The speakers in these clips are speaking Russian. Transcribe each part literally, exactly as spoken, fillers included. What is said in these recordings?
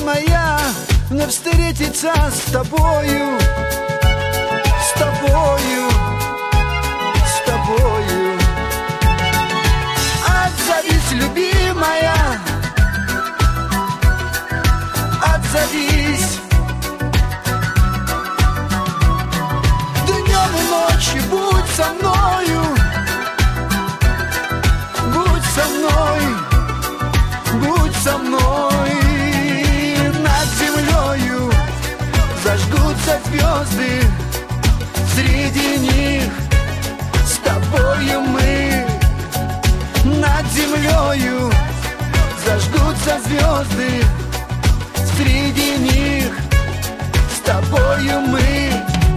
моя, мне встретиться с тобою, с тобою, с тобою. Отзовись, любимая, отзовись. Днем и ночью будь со мною, будь со мной, будь со мной. Над землею зажгутся звезды, среди них с тобою мы. Над землею зажгутся звезды, среди них с тобою мы.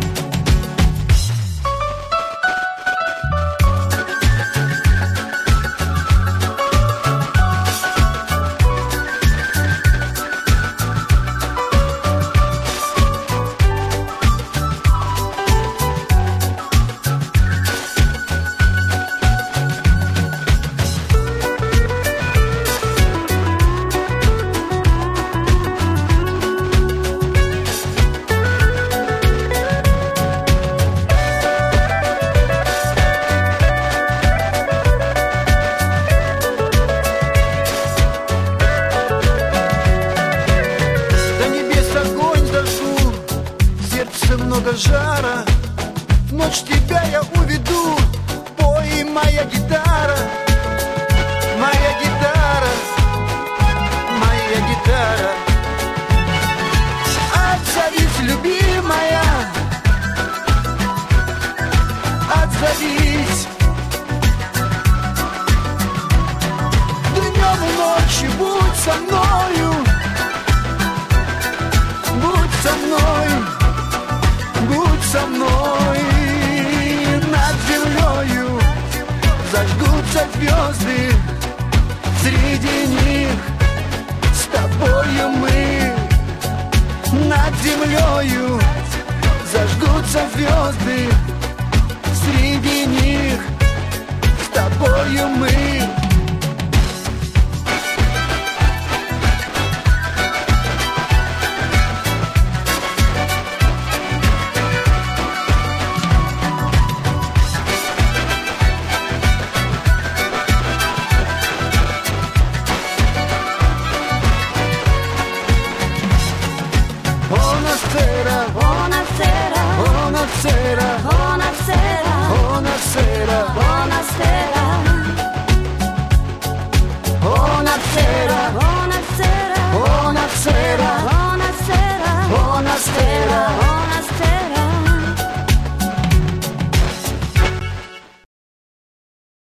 Много жара, в ночь тебя я уведу. Пой, моя гитара, моя гитара, моя гитара. Отзовись, любимая, отзовись. Днем и ночью будь со мною, будь со мной, будь со мной. Над землею зажгутся звезды, среди них с тобою мы. Над землею зажгутся звезды, среди них с тобою мы. Buonasera, Buonasera, buonasera, buonasera, buonasera, buonasera, buonasera, buonasera, buonasera, buonasera, buonasera.